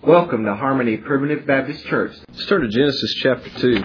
Welcome to Harmony Primitive Baptist Church. Let's turn to Genesis chapter 2.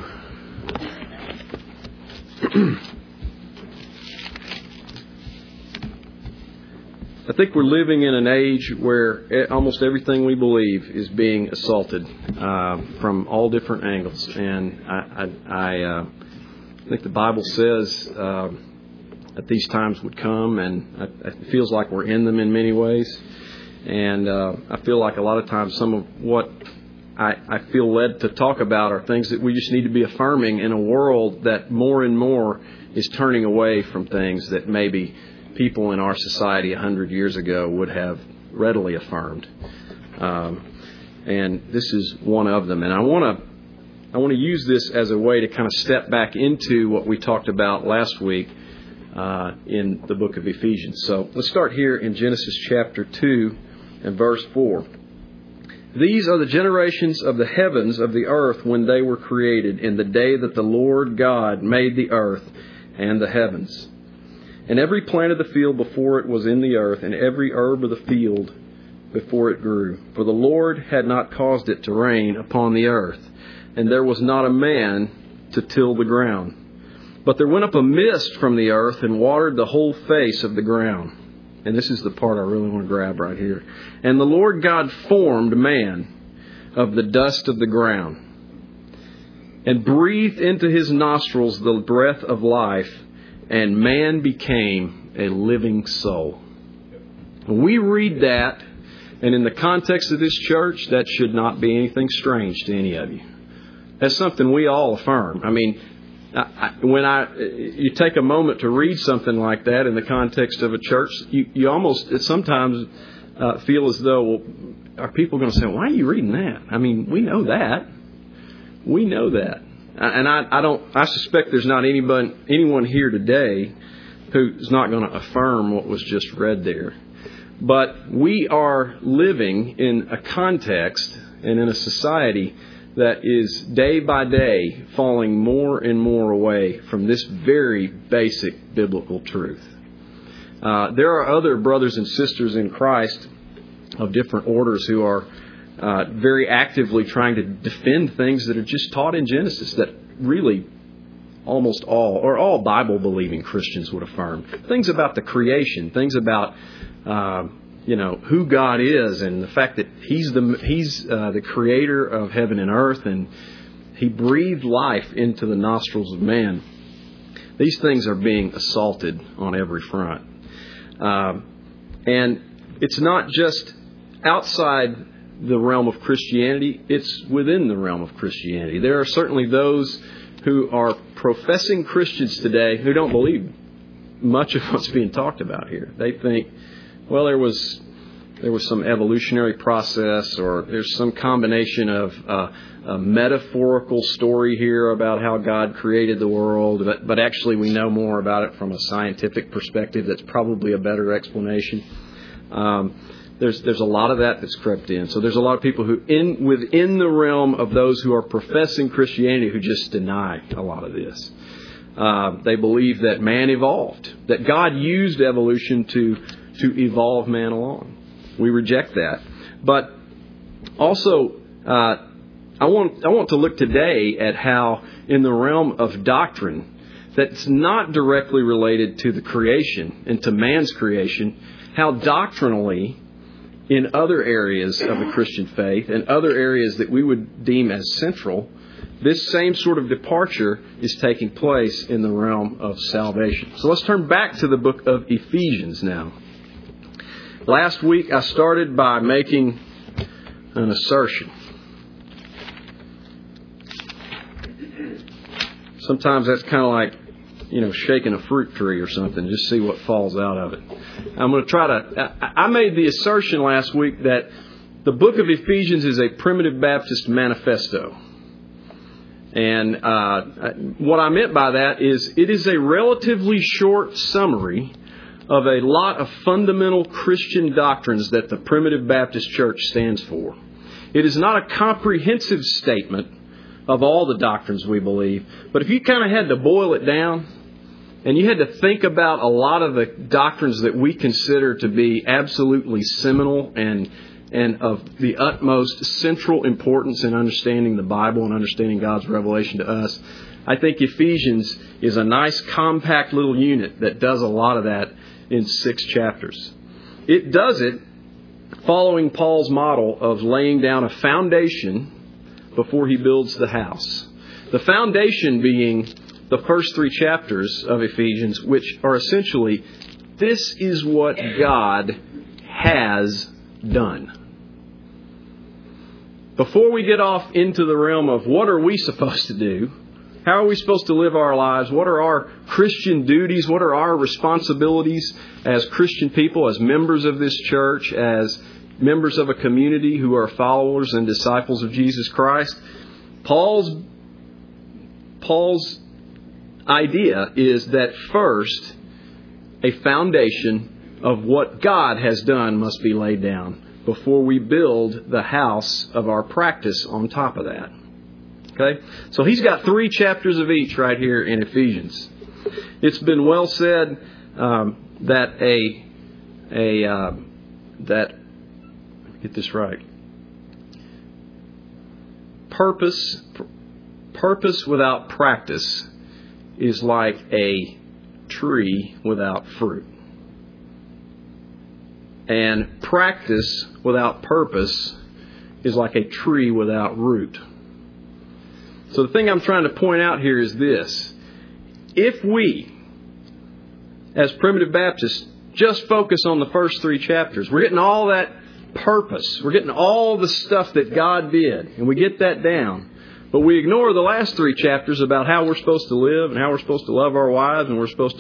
I think we're living in an age where almost everything we believe is being assaulted from all different angles. And I think the Bible says that these times would come, and it feels like we're in them in many ways. And I feel like a lot of times some of what I feel led to talk about are things that we just need to be affirming in a world that more and more is turning away from things that maybe people in our society 100 years ago would have readily affirmed. And this is one of them. And I want to use this as a way to kind of step back into what we talked about last week in the book of Ephesians. So let's start here in Genesis chapter 2 and verse 4. These are the generations of the heavens of the earth when they were created, in the day that the Lord God made the earth and the heavens. And every plant of the field before it was in the earth, and every herb of the field before it grew. For the Lord had not caused it to rain upon the earth, and there was not a man to till the ground. But there went up a mist from the earth and watered the whole face of the ground. And this is the part I really want to grab right here. And the Lord God formed man of the dust of the ground, and breathed into his nostrils the breath of life, and man became a living soul. We read that, and in the context of this church, that should not be anything strange to any of you. That's something we all affirm. I mean, when you take a moment to read something like that in the context of a church, you almost sometimes feel as though, well, are people going to say, why are you reading that? I mean, we know that. We know that. And I suspect there's not anyone here today who's not going to affirm what was just read there. But we are living in a context and in a society that is day by day falling more and more away from this very basic biblical truth. There are other brothers and sisters in Christ of different orders who are very actively trying to defend things that are just taught in Genesis that really almost all Bible-believing Christians would affirm. Things about the creation, things about who God is, and the fact that He's the creator of heaven and earth, and He breathed life into the nostrils of man. These things are being assaulted on every front. And it's not just outside the realm of Christianity, it's within the realm of Christianity. There are certainly those who are professing Christians today who don't believe much of what's being talked about here. They think, well, there was some evolutionary process, or there's some combination of a metaphorical story here about how God created the world, but actually we know more about it from a scientific perspective. That's probably a better explanation. There's a lot of that's crept in. So there's a lot of people who within the realm of those who are professing Christianity who just deny a lot of this. They believe that man evolved, that God used evolution to evolve man along. We reject that. But also, I want to look today at how in the realm of doctrine that's not directly related to the creation and to man's creation, how doctrinally in other areas of the Christian faith and other areas that we would deem as central, this same sort of departure is taking place in the realm of salvation. So let's turn back to the book of Ephesians now. Last week I started by making an assertion. Sometimes that's kind of like, shaking a fruit tree or something, just see what falls out of it. I'm going to I made the assertion last week that the book of Ephesians is a primitive Baptist manifesto. And what I meant by that is it is a relatively short summary of a lot of fundamental Christian doctrines that the primitive Baptist church stands for. It is not a comprehensive statement of all the doctrines we believe, but if you kind of had to boil it down, and you had to think about a lot of the doctrines that we consider to be absolutely seminal and and of the utmost central importance in understanding the Bible and understanding God's revelation to us. I think Ephesians is a nice compact little unit that does a lot of that in 6 chapters. It does it following Paul's model of laying down a foundation before he builds the house. The foundation being the first 3 chapters of Ephesians, which are essentially, this is what God has done. Before we get off into the realm of what are we supposed to do, how are we supposed to live our lives, what are our Christian duties, what are our responsibilities as Christian people, as members of this church, as members of a community who are followers and disciples of Jesus Christ, Paul's idea is that first, a foundation of what God has done must be laid down before we build the house of our practice on top of that. Okay? So he's got 3 chapters of each right here in Ephesians. It's been well said that let me get this right. Purpose without practice is like a tree without fruit. And practice without purpose is like a tree without root. So the thing I'm trying to point out here is this. If we, as Primitive Baptists, just focus on the first 3 chapters, we're getting all that purpose. We're getting all the stuff that God did. And we get that down. But we ignore the last 3 chapters about how we're supposed to live and how we're supposed to love our wives and how we're supposed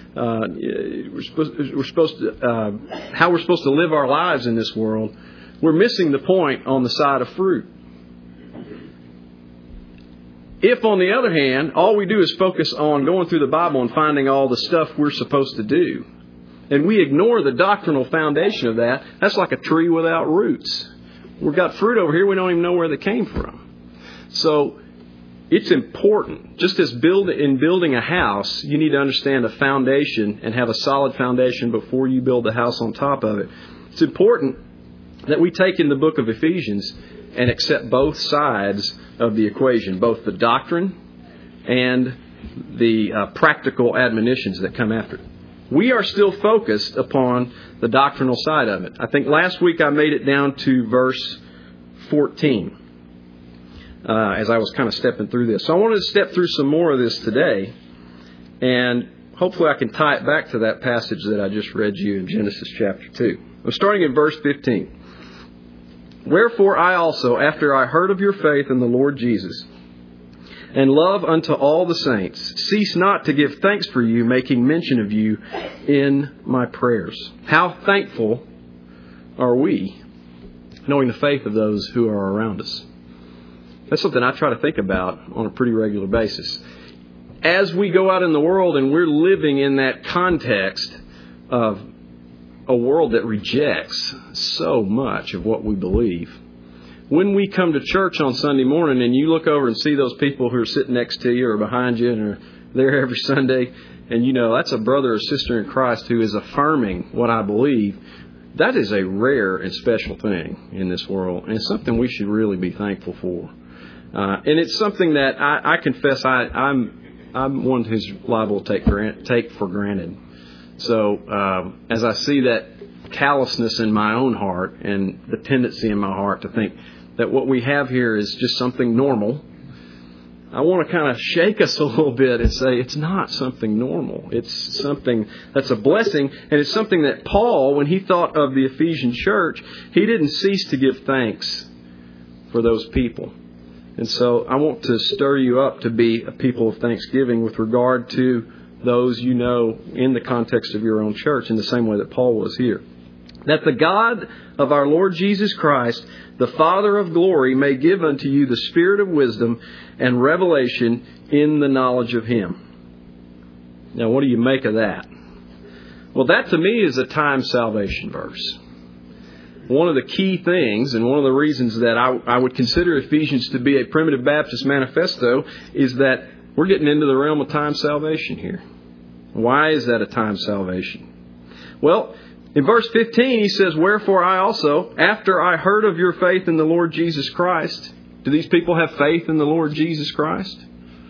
to live our lives in this world. We're missing the point on the side of fruit. If, on the other hand, all we do is focus on going through the Bible and finding all the stuff we're supposed to do, and we ignore the doctrinal foundation of that, that's like a tree without roots. We've got fruit over here, we don't even know where they came from. So it's important. Just as in building a house, you need to understand a foundation and have a solid foundation before you build the house on top of it. It's important that we take in the book of Ephesians and accept both sides of the equation, both the doctrine and the practical admonitions that come after it. We are still focused upon the doctrinal side of it. I think last week I made it down to verse 14 as I was kind of stepping through this. So I wanted to step through some more of this today, and hopefully I can tie it back to that passage that I just read you in Genesis chapter 2. I'm starting in verse 15. Wherefore I also, after I heard of your faith in the Lord Jesus, and love unto all the saints, cease not to give thanks for you, making mention of you in my prayers. How thankful are we, knowing the faith of those who are around us? That's something I try to think about on a pretty regular basis. As we go out in the world and we're living in that context of a world that rejects so much of what we believe. When we come to church on Sunday morning and you look over and see those people who are sitting next to you or behind you and are there every Sunday, and you know that's a brother or sister in Christ who is affirming what I believe, that is a rare and special thing in this world, and it's something we should really be thankful for. And it's something that I confess I'm one who's liable to take for granted. So as I see that callousness in my own heart and the tendency in my heart to think that what we have here is just something normal, I want to kind of shake us a little bit and say it's not something normal. It's something that's a blessing, and it's something that Paul, when he thought of the Ephesian church, he didn't cease to give thanks for those people. And so I want to stir you up to be a people of thanksgiving with regard to those you know in the context of your own church in the same way that Paul was here. That the God of our Lord Jesus Christ, the Father of glory, may give unto you the spirit of wisdom and revelation in the knowledge of Him. Now, what do you make of that? Well, that to me is a time salvation verse. One of the key things, and one of the reasons that I would consider Ephesians to be a Primitive Baptist manifesto, is that we're getting into the realm of time salvation here. Why is that a time salvation? Well, In verse 15, he says, "Wherefore I also, after I heard of your faith in the Lord Jesus Christ." Do these people have faith in the Lord Jesus Christ?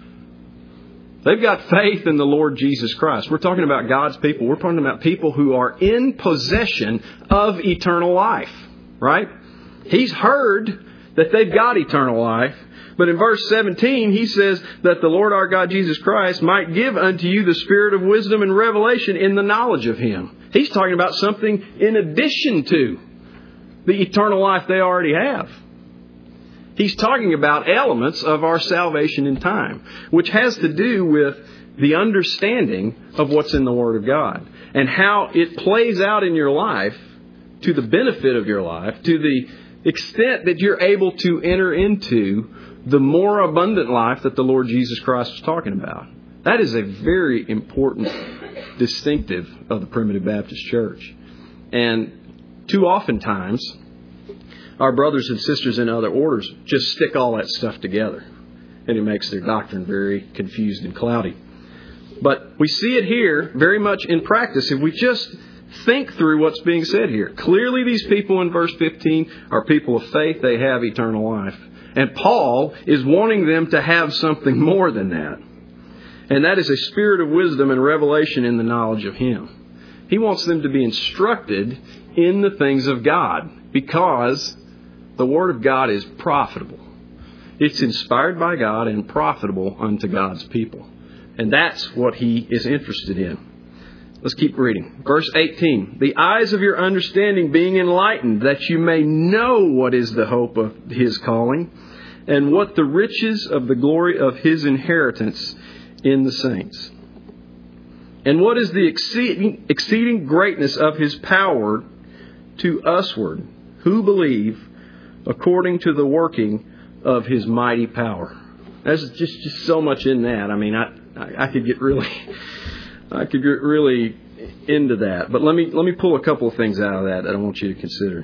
They've got faith in the Lord Jesus Christ. We're talking about God's people. We're talking about people who are in possession of eternal life, right? He's heard that they've got eternal life. But in verse 17, he says that the Lord our God Jesus Christ might give unto you the spirit of wisdom and revelation in the knowledge of Him. He's talking about something in addition to the eternal life they already have. He's talking about elements of our salvation in time, which has to do with the understanding of what's in the Word of God and how it plays out in your life to the benefit of your life, to the extent that you're able to enter into the more abundant life that the Lord Jesus Christ is talking about. That is a very important distinctive of the Primitive Baptist Church. And too oftentimes, our brothers and sisters in other orders just stick all that stuff together. And it makes their doctrine very confused and cloudy. But we see it here very much in practice if we just think through what's being said here. Clearly these people in verse 15 are people of faith. They have eternal life. And Paul is wanting them to have something more than that. And that is a spirit of wisdom and revelation in the knowledge of Him. He wants them to be instructed in the things of God because the Word of God is profitable. It's inspired by God and profitable unto God's people. And that's what He is interested in. Let's keep reading. Verse 18. "The eyes of your understanding being enlightened, that you may know what is the hope of His calling, and what the riches of the glory of His inheritance in the saints. And what is the exceeding greatness of His power to usward, who believe, according to the working of His mighty power." There's just so much in that. I mean, I could get really into that. But let me pull a couple of things out of that I want you to consider.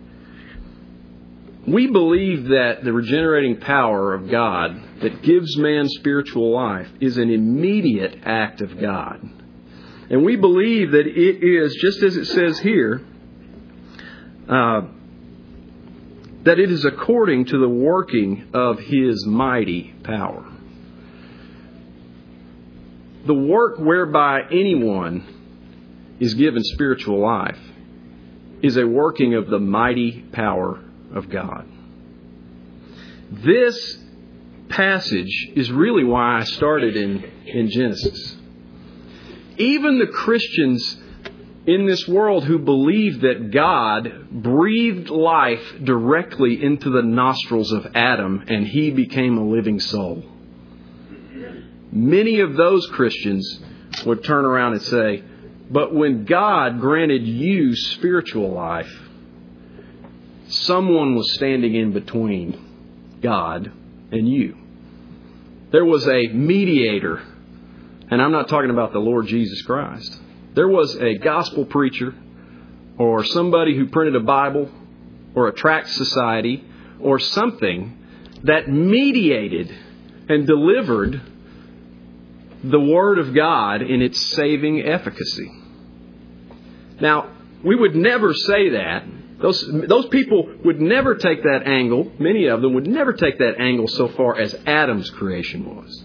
We believe that the regenerating power of God that gives man spiritual life is an immediate act of God. And we believe that it is, just as it says here, that it is according to the working of His mighty power. The work whereby anyone is given spiritual life is a working of the mighty power of God. This passage is really why I started in Genesis. Even the Christians in this world who believe that God breathed life directly into the nostrils of Adam and he became a living soul. Many of those Christians would turn around and say, but when God granted you spiritual life, someone was standing in between God and you. There was a mediator, and I'm not talking about the Lord Jesus Christ. There was a gospel preacher or somebody who printed a Bible or a tract society or something that mediated and delivered the Word of God in its saving efficacy. Now, we would never say that. Those people would never take that angle. Many of them would never take that angle so far as Adam's creation was.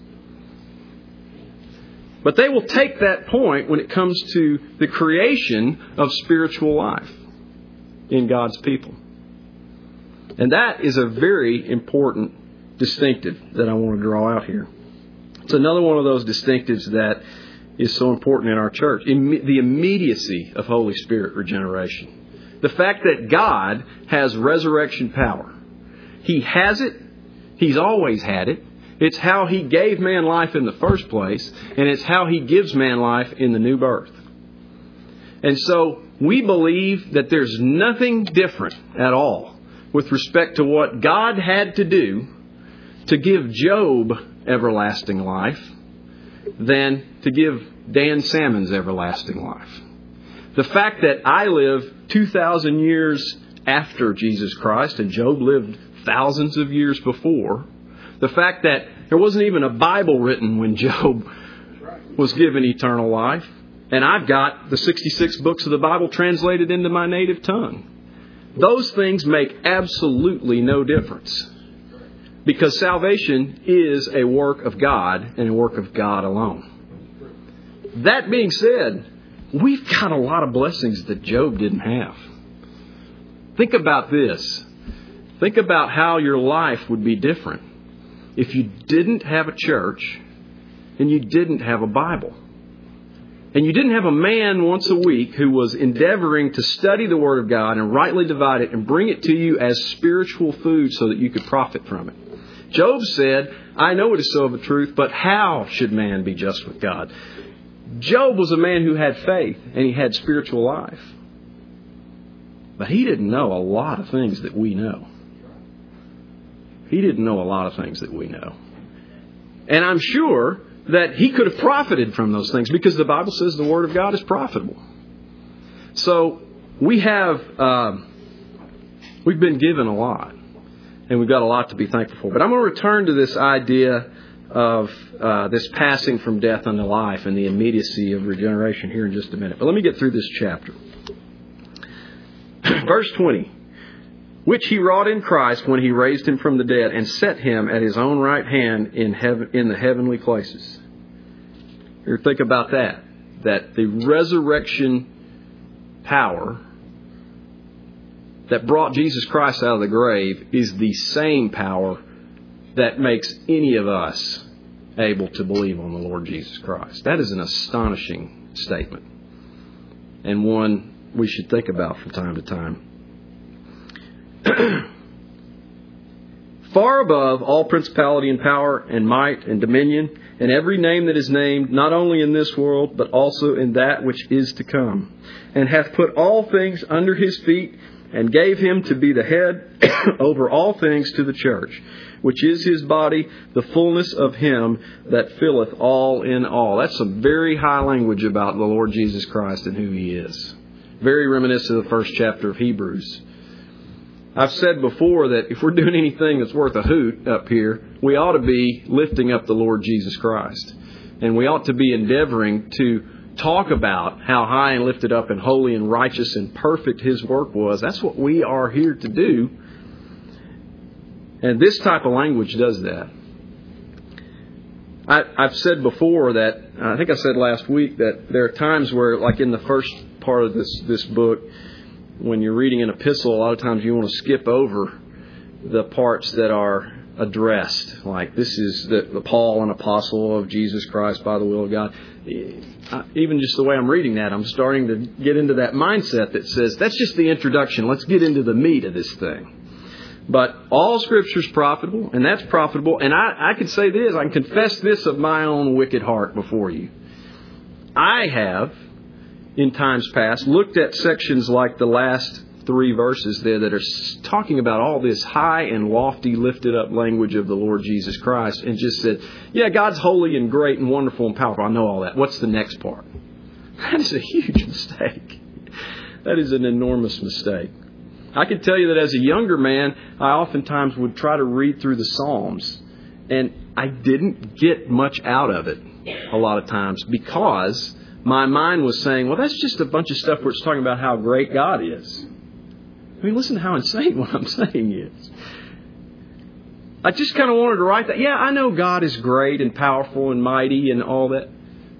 But they will take that point when it comes to the creation of spiritual life in God's people. And that is a very important distinctive that I want to draw out here. It's another one of those distinctives that is so important in our church. The immediacy of Holy Spirit regeneration. The fact that God has resurrection power. He has it. He's always had it. It's how He gave man life in the first place, and it's how He gives man life in the new birth. And so we believe that there's nothing different at all with respect to what God had to do to give Job everlasting life than to give Dan Salmon's everlasting life. The fact that I live 2,000 years after Jesus Christ and Job lived thousands of years before, the fact that there wasn't even a Bible written when Job was given eternal life, And I've got the 66 books of the Bible translated into my native tongue. Those things make absolutely no difference. Because salvation is a work of God and a work of God alone. That being said, we've got a lot of blessings that Job didn't have. Think about this. Think about how your life would be different if you didn't have a church and you didn't have a Bible. And you didn't have a man once a week who was endeavoring to study the Word of God and rightly divide it and bring it to you as spiritual food so that you could profit from it. Job said, I know it is so of a truth, but how should man be just with God? Job was a man who had faith and he had spiritual life. But he didn't know a lot of things that we know. He didn't know a lot of things that we know. And I'm sure that he could have profited from those things because the Bible says the Word of God is profitable. So we've been given a lot. And we've got a lot to be thankful for. But I'm going to return to this idea of this passing from death unto life and the immediacy of regeneration here in just a minute. But let me get through this chapter. Verse 20. Which he wrought in Christ when he raised him from the dead and set him at his own right hand in the heavenly places. Here, think about that. That the resurrection power that brought Jesus Christ out of the grave is the same power that makes any of us able to believe on the Lord Jesus Christ. That is an astonishing statement, and one we should think about from time to time. Far above all principality and power and might and dominion and every name that is named, not only in this world, but also in that which is to come, and hath put all things under his feet, and gave him to be the head over all things to the church, which is his body, the fullness of him that filleth all in all. That's some very high language about the Lord Jesus Christ and who he is. Very reminiscent of the first chapter of Hebrews. I've said before that if we're doing anything that's worth a hoot up here, we ought to be lifting up the Lord Jesus Christ. And we ought to be endeavoring to talk about how high and lifted up and holy and righteous and perfect his work was. That's what we are here to do. And this type of language does that. I've said before that, I think I said last week, that there are times where, like in the first part of this book, when you're reading an epistle, a lot of times you want to skip over the parts that are addressed. Like, this is the Paul, an apostle of Jesus Christ by the will of God. Even just the way I'm reading that, I'm starting to get into that mindset that says, that's just the introduction. Let's get into the meat of this thing. But all Scripture is profitable, and that's profitable. And I can say this, I can confess this of my own wicked heart before you. I have, in times past, looked at sections like the last 3 verses there that are talking about all this high and lofty lifted up language of the Lord Jesus Christ and just said, yeah, God's holy and great and wonderful and powerful. I know all that. What's the next part? That is a huge mistake. That is an enormous mistake. I can tell you that as a younger man, I oftentimes would try to read through the Psalms, and I didn't get much out of it a lot of times because my mind was saying, well, that's just a bunch of stuff where it's talking about how great God is. I mean, listen to how insane what I'm saying is. I just kind of wanted to write that. Yeah, I know God is great and powerful and mighty and all that.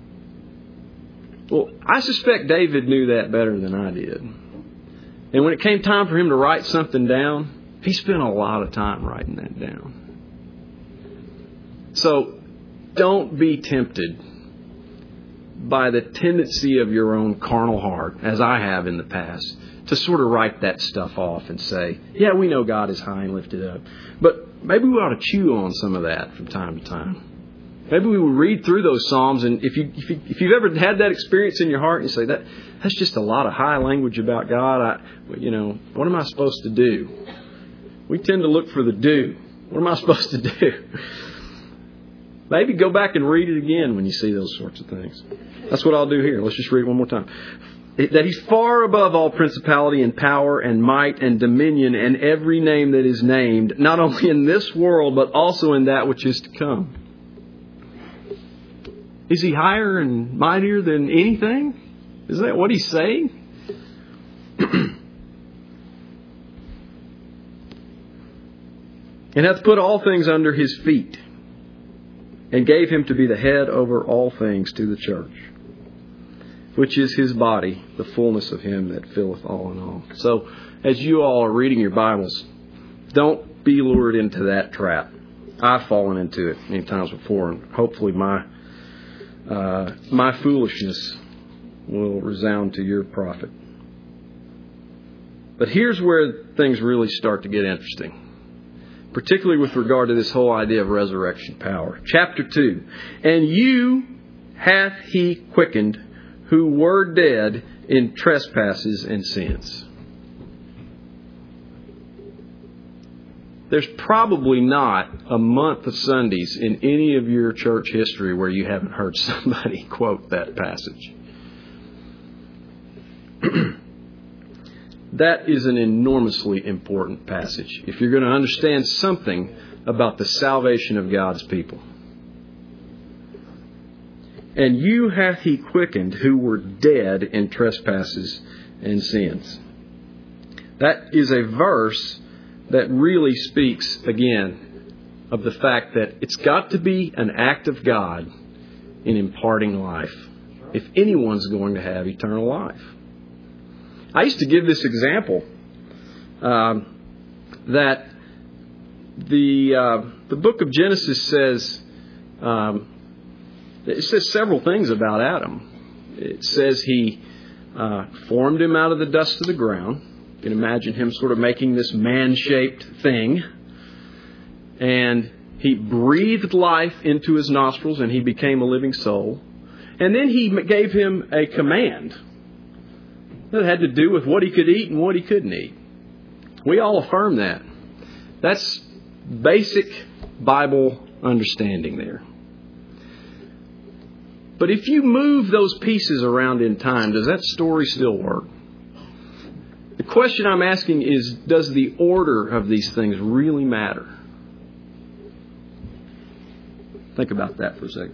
Well, I suspect David knew that better than I did. And when it came time for him to write something down, he spent a lot of time writing that down. So don't be tempted by the tendency of your own carnal heart, as I have in the past, to sort of write that stuff off and say, yeah, we know God is high and lifted up. But maybe we ought to chew on some of that from time to time. Maybe we would read through those Psalms, and if you've ever had that experience in your heart, and you say, that's just a lot of high language about God, what am I supposed to do? We tend to look for the do. What am I supposed to do? Maybe go back and read it again when you see those sorts of things. That's what I'll do here. Let's just read it one more time. That he's far above all principality and power and might and dominion and every name that is named, not only in this world, but also in that which is to come. Is he higher and mightier than anything? Is that what he's saying? And hath put all things under his feet, and gave him to be the head over all things to the church, which is his body, the fullness of him that filleth all in all. So, as you all are reading your Bibles, don't be lured into that trap. I've fallen into it many times before, and hopefully my foolishness will resound to your profit. But here's where things really start to get interesting, particularly with regard to this whole idea of resurrection power. Chapter 2. And you hath he quickened who were dead in trespasses and sins. There's probably not a month of Sundays in any of your church history where you haven't heard somebody quote that passage. That is an enormously important passage if you're going to understand something about the salvation of God's people. And you hath he quickened who were dead in trespasses and sins. That is a verse that really speaks, again, of the fact that it's got to be an act of God in imparting life if anyone's going to have eternal life. I used to give this example that the book of Genesis says it says several things about Adam. It says he formed him out of the dust of the ground. You can imagine him sort of making this man-shaped thing, and he breathed life into his nostrils, and he became a living soul. And then he gave him a command that had to do with what he could eat and what he couldn't eat. We all affirm that. That's basic Bible understanding there. But if you move those pieces around in time, does that story still work? The question I'm asking is, does the order of these things really matter? Think about that for a second.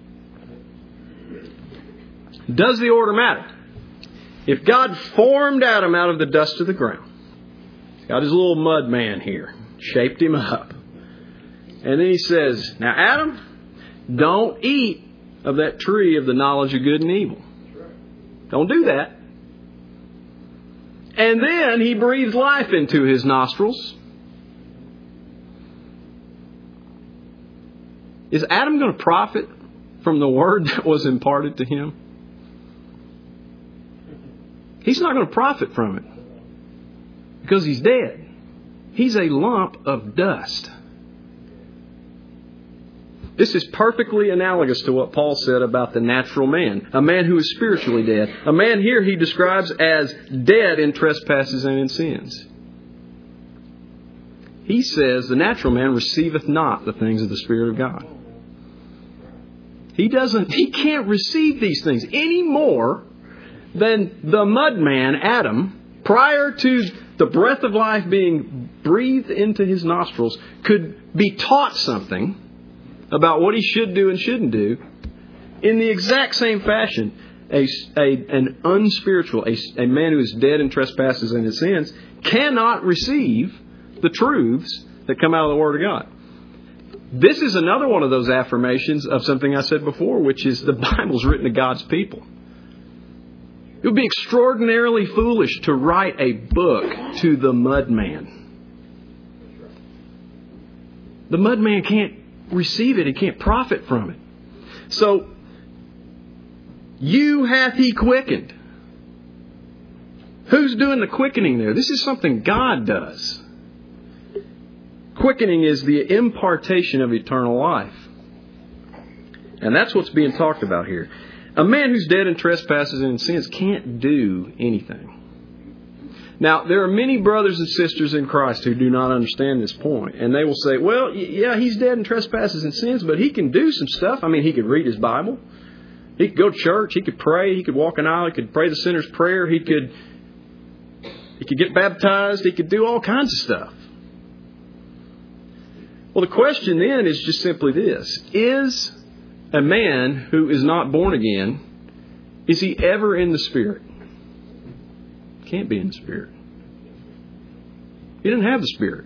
Does the order matter? If God formed Adam out of the dust of the ground, got his little mud man here, shaped him up, and then he says, now Adam, don't eat of that tree of the knowledge of good and evil. Don't do that. And then he breathes life into his nostrils. Is Adam going to profit from the word that was imparted to him? He's not going to profit from it because he's dead. He's a lump of dust. This is perfectly analogous to what Paul said about the natural man, a man who is spiritually dead. A man here he describes as dead in trespasses and in sins. He says the natural man receiveth not the things of the Spirit of God. He can't receive these things any more than the mud man, Adam, prior to the breath of life being breathed into his nostrils, could be taught something about what he should do and shouldn't do. In the exact same fashion, an unspiritual, a man who is dead in trespasses and in sins, cannot receive the truths that come out of the Word of God. This is another one of those affirmations of something I said before, which is the Bible's written to God's people. It would be extraordinarily foolish to write a book to the mud man. The mud man can't receive it. He can't profit from it. So, you hath he quickened. Who's doing the quickening there? This is something God does. Quickening is the impartation of eternal life. And that's what's being talked about here. A man who's dead in trespasses and in sins can't do anything. Now, there are many brothers and sisters in Christ who do not understand this point. And they will say, well, yeah, he's dead in trespasses and sins, but he can do some stuff. I mean, he could read his Bible. He could go to church. He could pray. He could walk an aisle. He could pray the sinner's prayer. He could get baptized. He could do all kinds of stuff. Well, the question then is just simply this. Is a man who is not born again Is he ever in the Spirit? Can't be in the Spirit. He doesn't have the Spirit.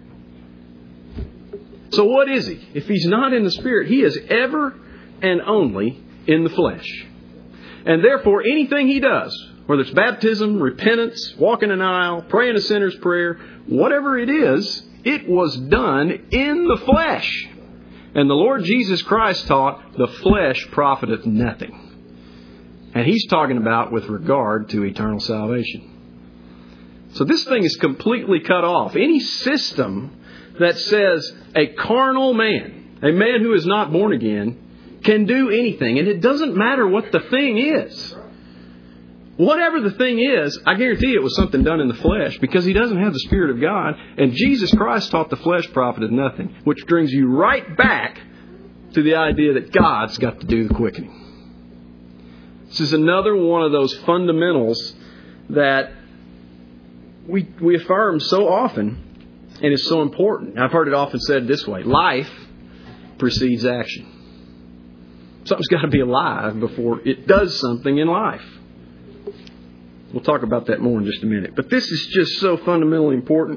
So what is he? If he's not in the Spirit, he is ever and only in the flesh. And therefore, anything he does, whether it's baptism, repentance, walking an aisle, praying a sinner's prayer, whatever it is, it was done in the flesh. And the Lord Jesus Christ taught, the flesh profiteth nothing. And he's talking about with regard to eternal salvation. So this thing is completely cut off. Any system that says a carnal man, a man who is not born again, can do anything. And it doesn't matter what the thing is. Whatever the thing is, I guarantee it was something done in the flesh, because he doesn't have the Spirit of God. And Jesus Christ taught the flesh profited nothing, which brings you right back to the idea that God's got to do the quickening. This is another one of those fundamentals that we affirm so often and is so important. I've heard it often said this way: life precedes action. Something's got to be alive before it does something in life. We'll talk about that more in just a minute. But this is just so fundamentally important.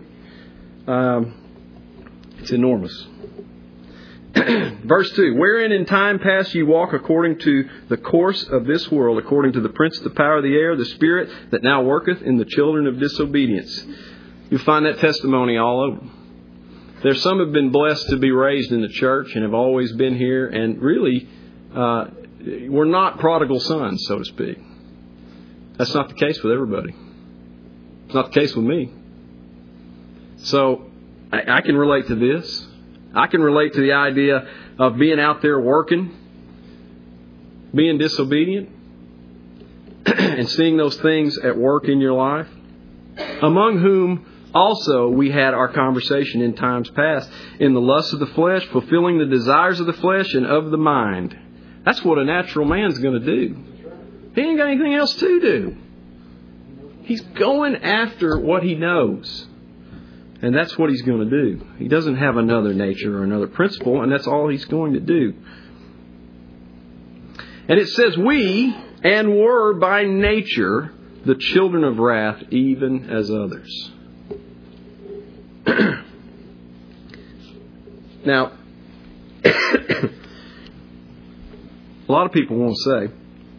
It's enormous. Verse 2, wherein in time past you walk according to the course of this world, according to the prince of the power of the air, the spirit that now worketh in the children of disobedience. You'll find that testimony all over. There's some have been blessed to be raised in the church and have always been here, and really, we're not prodigal sons, so to speak. That's not the case with everybody. It's not the case with me. So, I can relate to this. I can relate to the idea of being out there working, being disobedient, and seeing those things at work in your life. Among whom also we had our conversation in times past, in the lust of the flesh, fulfilling the desires of the flesh and of the mind. That's what a natural man's going to do. He ain't got anything else to do. He's going after what he knows. And that's what he's going to do. He doesn't have another nature or another principle, and that's all he's going to do. And it says, we and were by nature the children of wrath, even as others. Now, a lot of people want to say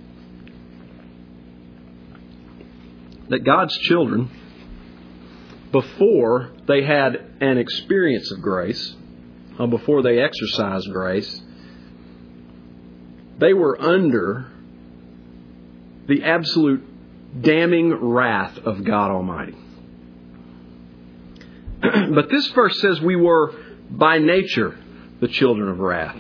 that God's children, before they had an experience of grace, or before they exercised grace, they were under the absolute damning wrath of God Almighty. But this verse says we were by nature the children of wrath.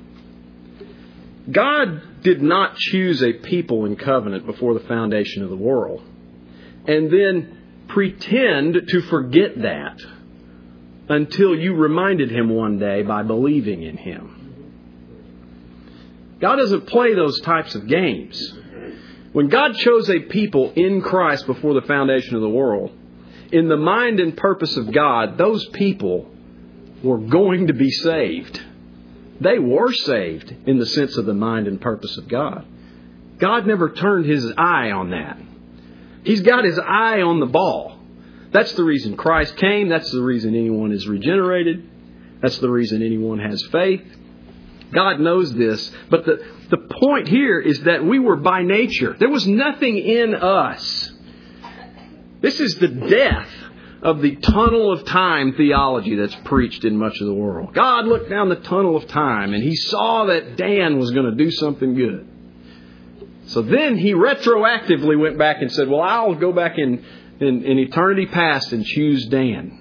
God did not choose a people in covenant before the foundation of the world and then pretend to forget that until you reminded him one day by believing in him. God doesn't play those types of games. When God chose a people in Christ before the foundation of the world, in the mind and purpose of God, those people were going to be saved. They were saved in the sense of the mind and purpose of God. God never turned his eye on that. He's got his eye on the ball. That's the reason Christ came. That's the reason anyone is regenerated. That's the reason anyone has faith. God knows this. But the point here is that we were by nature. There was nothing in us. This is the death of the tunnel of time theology that's preached in much of the world. God looked down the tunnel of time and he saw that Dan was going to do something good. So then he retroactively went back and said, well, I'll go back in eternity past and choose Dan.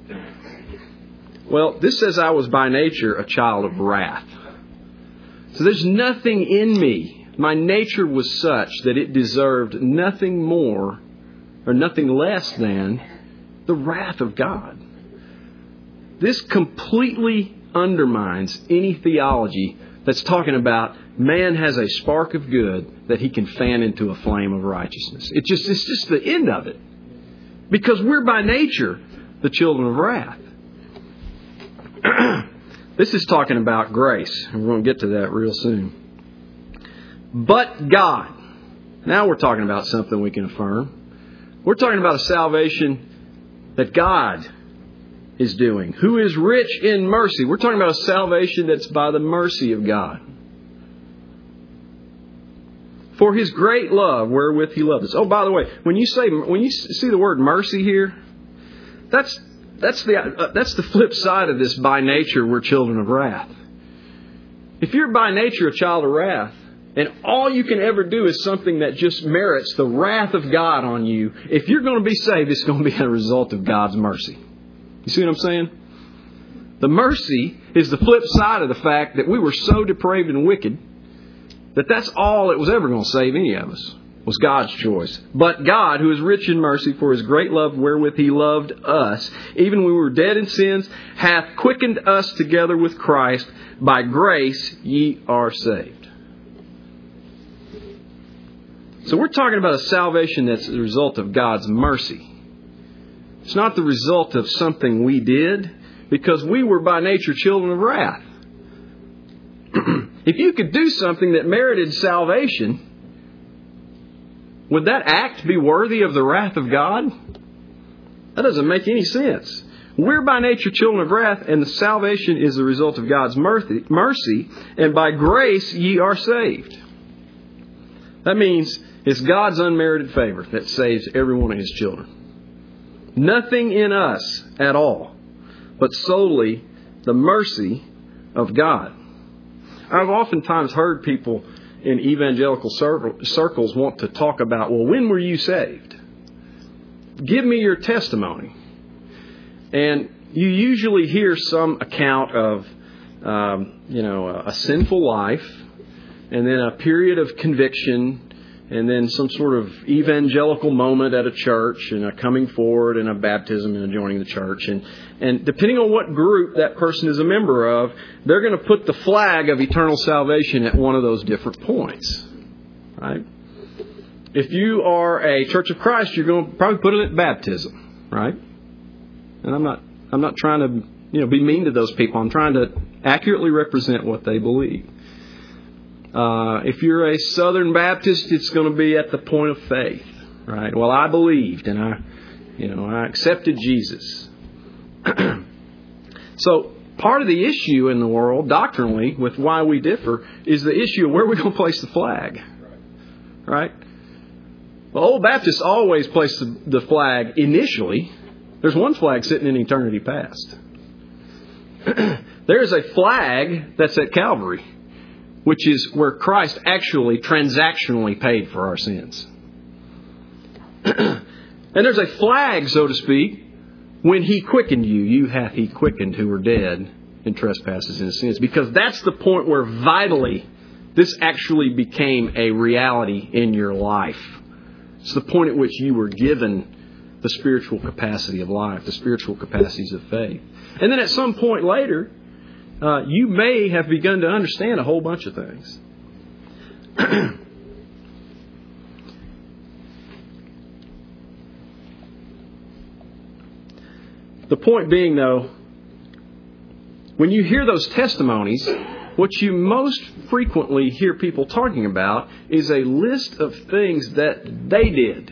Well, this says I was by nature a child of wrath. So there's nothing in me. My nature was such that it deserved nothing more or nothing less than the wrath of God. This completely undermines any theology that's talking about man has a spark of good that he can fan into a flame of righteousness. It's just the end of it. Because we're by nature the children of wrath. This is talking about grace, and we're going to get to that real soon. But God. Now we're talking about something we can affirm. We're talking about a salvation that God is doing, who is rich in mercy. We're talking about a salvation that's by the mercy of God. For His great love wherewith He loved us. Oh, by the way, when you see the word mercy here, that's the flip side of this. By nature, we're children of wrath. If you're by nature a child of wrath, and all you can ever do is something that just merits the wrath of God on you, if you're going to be saved, it's going to be a result of God's mercy. You see what I'm saying? The mercy is the flip side of the fact that we were so depraved and wicked that that's all that was ever going to save any of us, was God's choice. But God, who is rich in mercy, for His great love wherewith He loved us, even when we were dead in sins, hath quickened us together with Christ. By grace ye are saved. So we're talking about a salvation that's the result of God's mercy. It's not the result of something we did, because we were by nature children of wrath. If you could do something that merited salvation, would that act be worthy of the wrath of God? That doesn't make any sense. We're by nature children of wrath, and the salvation is the result of God's mercy, and by grace ye are saved. That means it's God's unmerited favor that saves every one of His children. Nothing in us at all, but solely the mercy of God. I've oftentimes heard people in evangelical circles want to talk about, well, when were you saved? Give me your testimony. And you usually hear some account of, a sinful life, and then a period of conviction, and then some sort of evangelical moment at a church, and a coming forward, and a baptism, and a joining the church. And depending on what group that person is a member of, they're going to put the flag of eternal salvation at one of those different points. Right? If you are a Church of Christ, you're going to probably put it at baptism. Right? And I'm not trying to be mean to those people. I'm trying to accurately represent what they believe. If you're a Southern Baptist, it's going to be at the point of faith, right? Well, I believed and I accepted Jesus. So part of the issue in the world, doctrinally, with why we differ, is the issue of where we're going to place the flag, right? Well, old Baptists always place the flag initially. There's one flag sitting in eternity past. There's a flag that's at Calvary, which is where Christ actually transactionally paid for our sins. And there's a flag, so to speak, when He quickened you hath He quickened who were dead in trespasses and sins. Because that's the point where vitally this actually became a reality in your life. It's the point at which you were given the spiritual capacity of life, the spiritual capacities of faith. And then at some point later, you may have begun to understand a whole bunch of things. The point being, though, when you hear those testimonies, what you most frequently hear people talking about is a list of things that they did.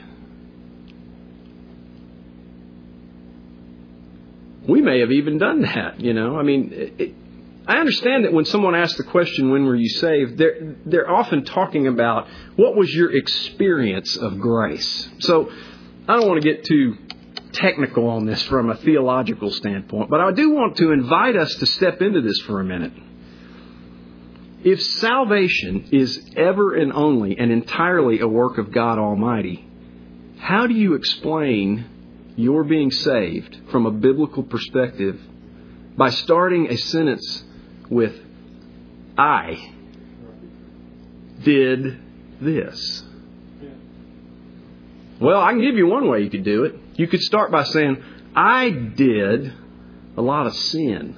We may have even done that, I understand that when someone asks the question, when were you saved, they're often talking about what was your experience of grace. So I don't want to get too technical on this from a theological standpoint, but I do want to invite us to step into this for a minute. If salvation is ever and only and entirely a work of God Almighty, how do you explain your being saved from a biblical perspective by starting a sentence with, I did this? Well, I can give you one way you could do it. You could start by saying, I did a lot of sin.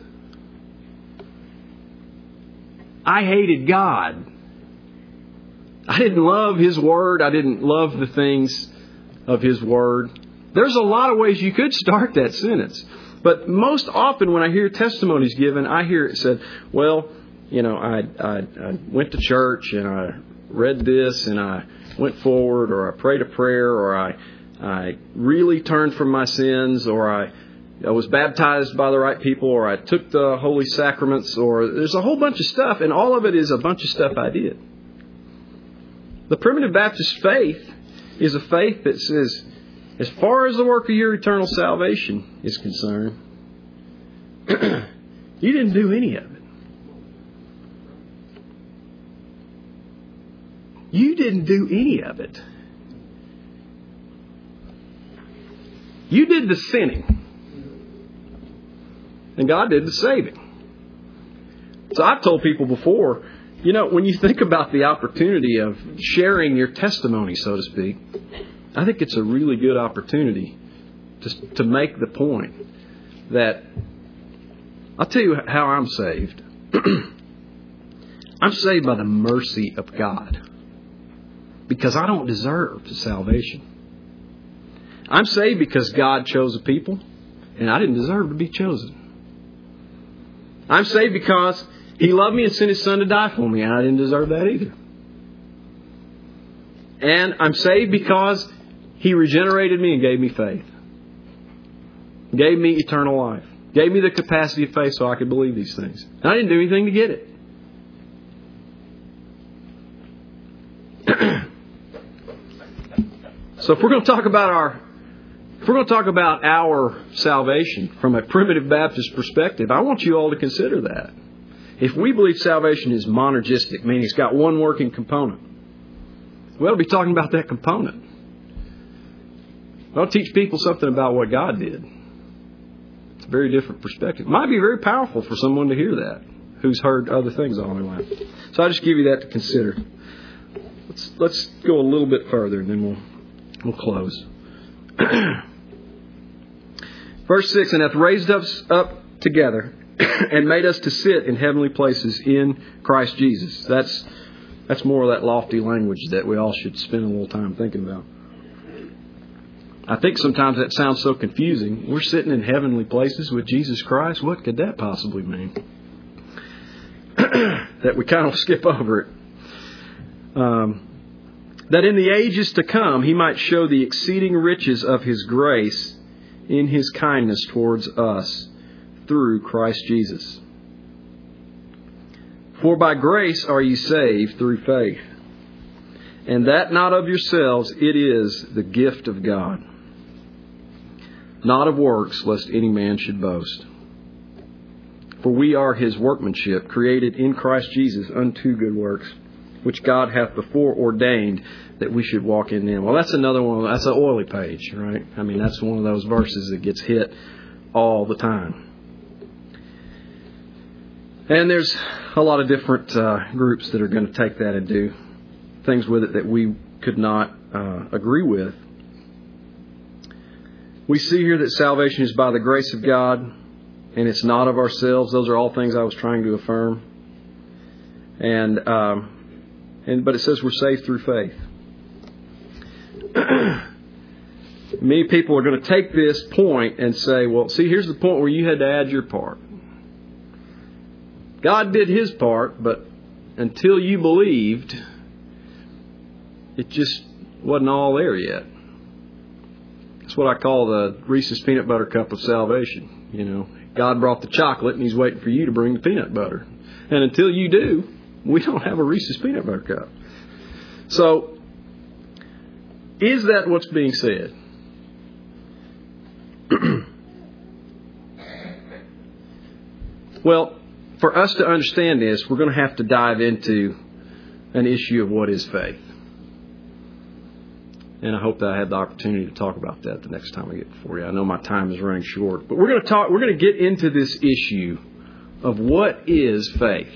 I hated God. I didn't love His Word. I didn't love the things of His Word. There's a lot of ways you could start that sentence. But most often when I hear testimonies given, I hear it said, well, I went to church and I read this and I went forward, or I prayed a prayer, or I really turned from my sins, or I was baptized by the right people, or I took the holy sacraments, or there's a whole bunch of stuff, and all of it is a bunch of stuff I did. The primitive Baptist faith is a faith that says, as far as the work of your eternal salvation is concerned, you didn't do any of it. You didn't do any of it. You did the sinning. And God did the saving. So I've told people before, when you think about the opportunity of sharing your testimony, so to speak, I think it's a really good opportunity to make the point that I'll tell you how I'm saved. I'm saved by the mercy of God because I don't deserve salvation. I'm saved because God chose a people and I didn't deserve to be chosen. I'm saved because He loved me and sent His Son to die for me, and I didn't deserve that either. And I'm saved because He regenerated me and gave me faith. Gave me eternal life. Gave me the capacity of faith so I could believe these things. And I didn't do anything to get it. So if we're going to talk about our salvation from a primitive Baptist perspective, I want you all to consider that. If we believe salvation is monergistic, meaning it's got one working component, we ought to be talking about that component. We ought to teach people something about what God did. It's a very different perspective. It might be very powerful for someone to hear that, who's heard other things all their life. So I just give you that to consider. Let's go a little bit further, and then we'll close. Verse 6, and hath raised us up together and made us to sit in heavenly places in Christ Jesus. That's more of that lofty language that we all should spend a little time thinking about. I think sometimes that sounds so confusing. We're sitting in heavenly places with Jesus Christ. What could that possibly mean? That we kind of skip over it. That in the ages to come He might show the exceeding riches of His grace in His kindness towards us through Christ Jesus. For by grace are ye saved through faith, and that not of yourselves, it is the gift of God, not of works, lest any man should boast. For we are His workmanship, created in Christ Jesus unto good works, which God hath before ordained that we should walk in them. Well, that's another one. That's an oily page, right? I mean, that's one of those verses that gets hit all the time. And there's a lot of different groups that are going to take that and do things with it that we could not agree with. We see here that salvation is by the grace of God, and it's not of ourselves. Those are all things I was trying to affirm. But it says we're saved through faith. Many people are going to take this point and say, well, see, here's the point where you had to add your part. God did His part, but until you believed, it just wasn't all there yet. That's what I call the Reese's peanut butter cup of salvation. God brought the chocolate and He's waiting for you to bring the peanut butter. And until you do, we don't have a Reese's peanut butter cup. So, is that what's being said? Well, for us to understand this, we're going to have to dive into an issue of what is faith. And I hope that I had the opportunity to talk about that the next time I get before you. I know my time is running short, but we're going to get into this issue of what is faith.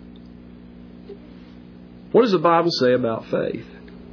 What does the Bible say about faith?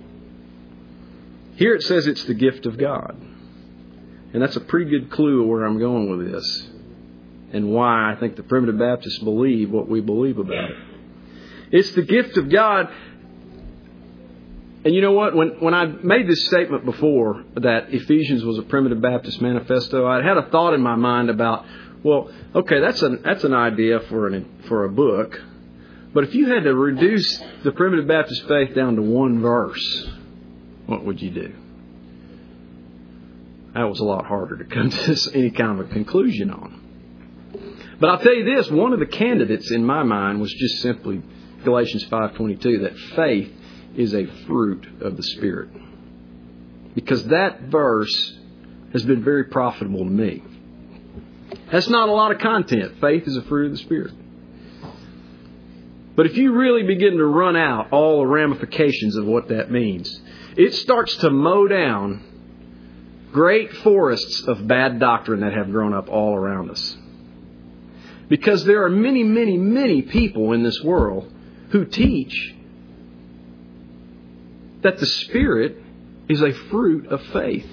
Here it says it's the gift of God. And that's a pretty good clue of where I'm going with this and why I think the primitive Baptists believe what we believe about it. It's the gift of God. And you know what? When I made this statement before that Ephesians was a primitive Baptist manifesto, I had a thought in my mind about, well, okay, that's an idea for a book. But if you had to reduce the primitive Baptist faith down to one verse, what would you do? That was a lot harder to come to any kind of a conclusion on. But I'll tell you this, one of the candidates in my mind was just simply Galatians 5:22, that faith is a fruit of the Spirit. Because that verse has been very profitable to me. That's not a lot of content. Faith is a fruit of the Spirit. But if you really begin to run out all the ramifications of what that means, it starts to mow down great forests of bad doctrine that have grown up all around us. Because there are many, many, many people in this world who teach that the Spirit is a fruit of faith.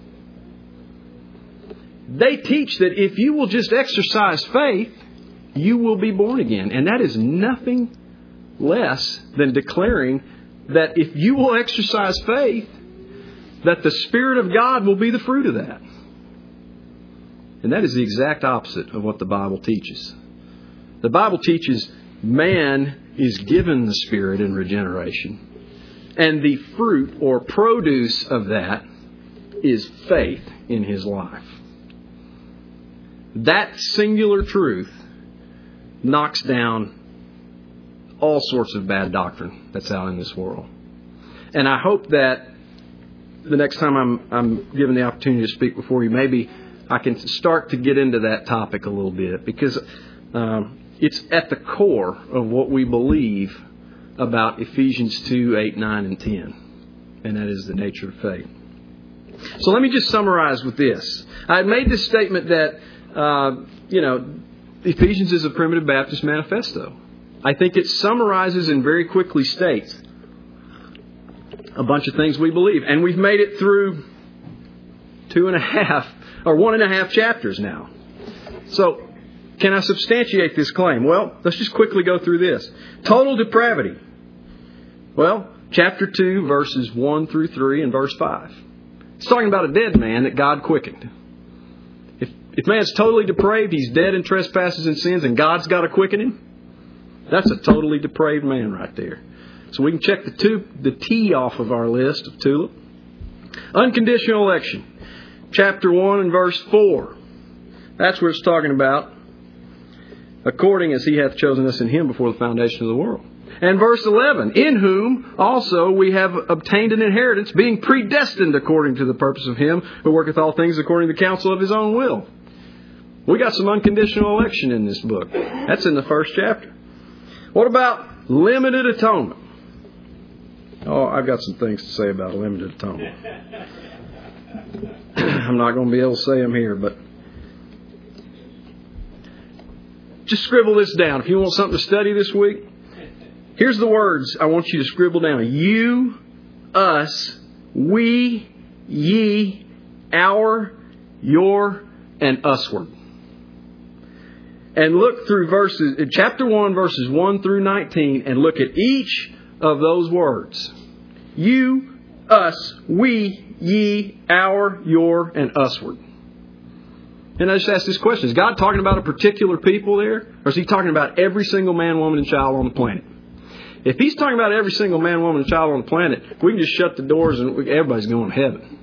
They teach that if you will just exercise faith, you will be born again. And that is nothing less than declaring that if you will exercise faith, that the Spirit of God will be the fruit of that. And that is the exact opposite of what the Bible teaches. The Bible teaches man is given the Spirit in regeneration. And the fruit or produce of that is faith in his life. That singular truth knocks down all sorts of bad doctrine that's out in this world. And I hope that the next time I'm given the opportunity to speak before you, maybe I can start to get into that topic a little bit, because it's at the core of what we believe about Ephesians 2, 8, 9, and 10. And that is the nature of faith. So let me just summarize with this. I had made this statement that, Ephesians is a primitive Baptist manifesto. I think it summarizes and very quickly states a bunch of things we believe. And we've made it through 1.5 chapters now. So, can I substantiate this claim? Well, let's just quickly go through this. Total depravity. Well, chapter 2, verses 1 through 3 and verse 5. It's talking about a dead man that God quickened. If man's totally depraved, he's dead in trespasses and sins, and God's got to quicken him, that's a totally depraved man right there. So we can check the T off of our list of TULIP. Unconditional election. Chapter 1 and verse 4. That's what it's talking about. According as he hath chosen us in him before the foundation of the world. And verse 11. In whom also we have obtained an inheritance, being predestined according to the purpose of him who worketh all things according to the counsel of his own will. We got some unconditional election in this book. That's in the first chapter. What about limited atonement? Oh, I've got some things to say about limited atonement. I'm not going to be able to say them here, but just scribble this down. If you want something to study this week, here's the words I want you to scribble down. You, us, we, ye, our, your, and usward. And look through chapter 1, verses 1 through 19, and look at each of those words. You, us, we, ye, our, your, and usward. And I just ask this question. Is God talking about a particular people there? Or is he talking about every single man, woman, and child on the planet? If he's talking about every single man, woman, and child on the planet, we can just shut the doors and everybody's going to heaven.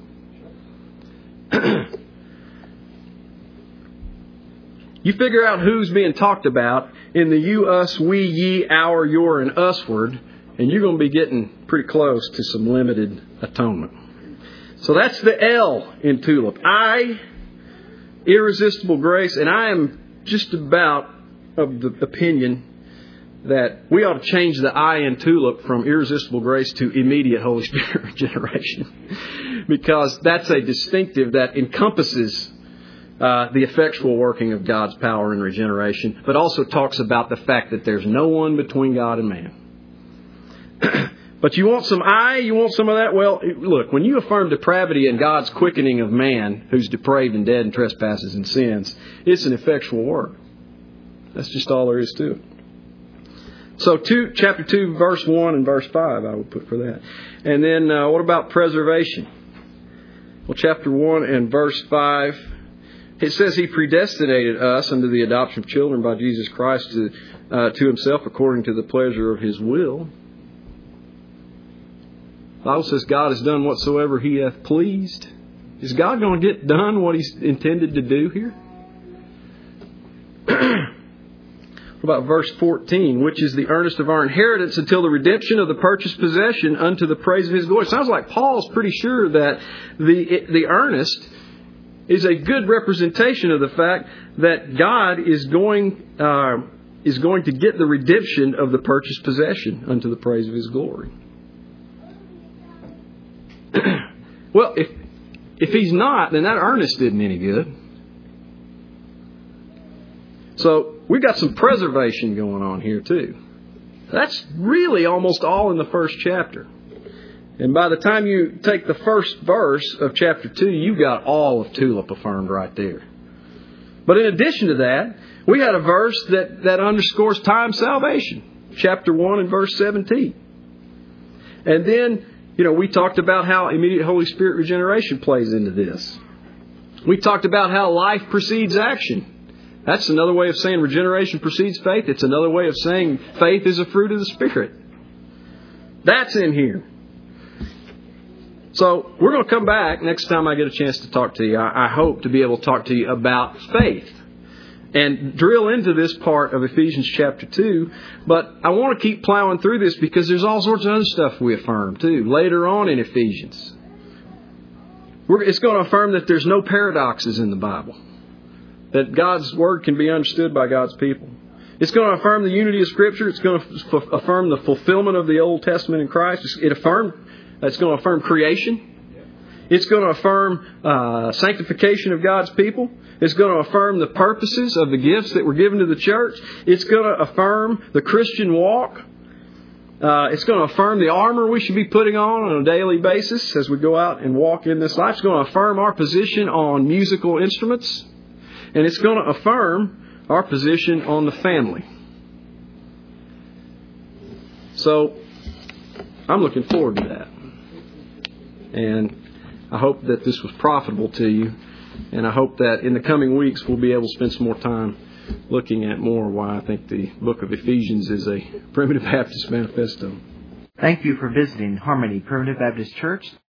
You figure out who's being talked about in the you, us, we, ye, our, your, and usward, and you're going to be getting pretty close to some limited atonement. So that's the L in TULIP. I, irresistible grace, and I am just about of the opinion that we ought to change the I in TULIP from irresistible grace to immediate Holy Spirit regeneration. Because that's a distinctive that encompasses the effectual working of God's power in regeneration, but also talks about the fact that there's no one between God and man. But you want some you want some of that? Well, look, when you affirm depravity and God's quickening of man who's depraved and dead in trespasses and sins, it's an effectual work. That's just all there is to it. So chapter 2, verse 1 and verse 5, I would put for that. And then what about preservation? Well, chapter 1 and verse 5, it says he predestinated us unto the adoption of children by Jesus Christ to to himself according to the pleasure of his will. The Bible says God has done whatsoever he hath pleased. Is God going to get done what he's intended to do here? What about verse 14? Which is the earnest of our inheritance until the redemption of the purchased possession unto the praise of his glory. Sounds like Paul's pretty sure that the earnest is a good representation of the fact that God is going to get the redemption of the purchased possession unto the praise of his glory. Well, if he's not, then that earnest isn't any good. So we've got some preservation going on here too. That's really almost all in the first chapter. And by the time you take the first verse of chapter 2, you've got all of Tulip affirmed right there. But in addition to that, we had a verse that underscores time salvation. Chapter 1 and verse 17. And then, we talked about how immediate Holy Spirit regeneration plays into this. We talked about how life precedes action. That's another way of saying regeneration precedes faith. It's another way of saying faith is a fruit of the Spirit. That's in here. So we're going to come back next time I get a chance to talk to you. I hope to be able to talk to you about faith and drill into this part of Ephesians chapter 2. But I want to keep plowing through this because there's all sorts of other stuff we affirm too later on in Ephesians. It's going to affirm that there's no paradoxes in the Bible, that God's Word can be understood by God's people. It's going to affirm the unity of Scripture. It's going to affirm the fulfillment of the Old Testament in Christ. It's going to affirm creation. It's going to affirm sanctification of God's people. It's going to affirm the purposes of the gifts that were given to the church. It's going to affirm the Christian walk. It's going to affirm the armor we should be putting on a daily basis as we go out and walk in this life. It's going to affirm our position on musical instruments. And it's going to affirm our position on the family. So, I'm looking forward to that. And I hope that this was profitable to you. And I hope that in the coming weeks we'll be able to spend some more time looking at more why I think the book of Ephesians is a Primitive Baptist manifesto. Thank you for visiting Harmony Primitive Baptist Church.